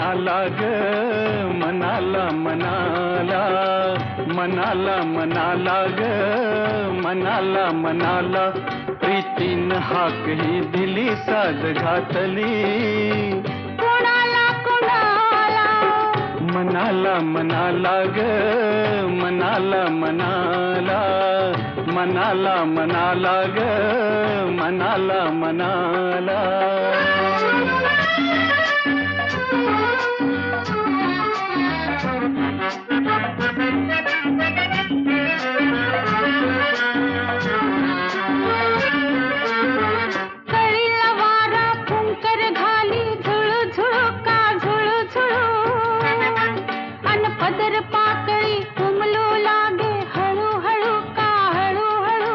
मनाला ग मनाला मनाला मनाला मनाला ग मनाला मनाला प्रीतीन हाक ही दिली साज घातली कोणाला कोणाला मनाला मनाला ग मनाला मनाला मनाला मनाला ग मनाला मनाला कळीला वारा फुंकर घाली झुळू झुळूका झुळू झुळू अन पदर पाकळी उमलू लागे हळू हळू का हळू हळू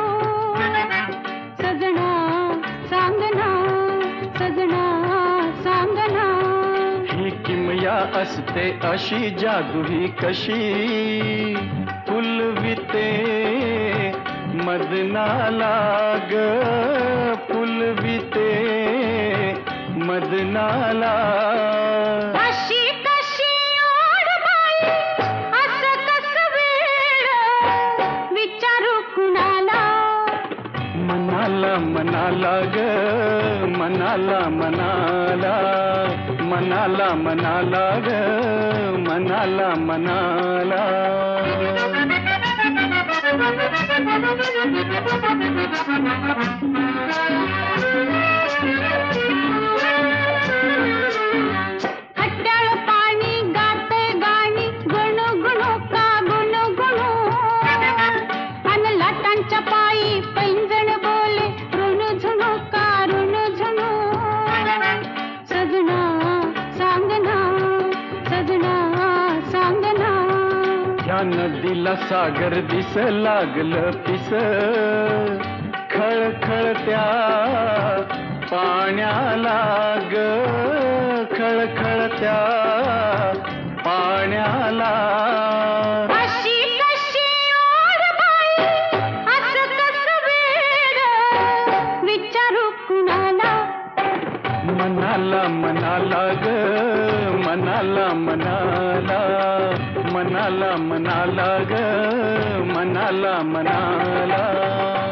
सजना सांगना सजना सांगना ही किमया असते अशी जादू ही कशी फुलविते मदनाला ग फुलविते मदनाला अशी कशी ओढ बाई असं कसं वेळ विचारू कुणाला मनाला मनाला ग मनाला मनाला मनाला मनाला ग मनाला मनाला खट्याळ पाणी गाते गाणी गुणू गुणू का गुणू गुणू अन लाटांच्या पायी पैंजण बोले ऋणू झुणू का ऋणू झुणू सजना सांगना सजना सांगना या नदीला सागर दिस लागलं पिस खळखळत्या पाण्याला ग खळखळत्या पाण्याला अशी कशी ओढ बाई असं कसं वेड विचारू कुणाला मनाला मनाला ग मनाला मनाला मनाला मनाला ग मनाला मनाला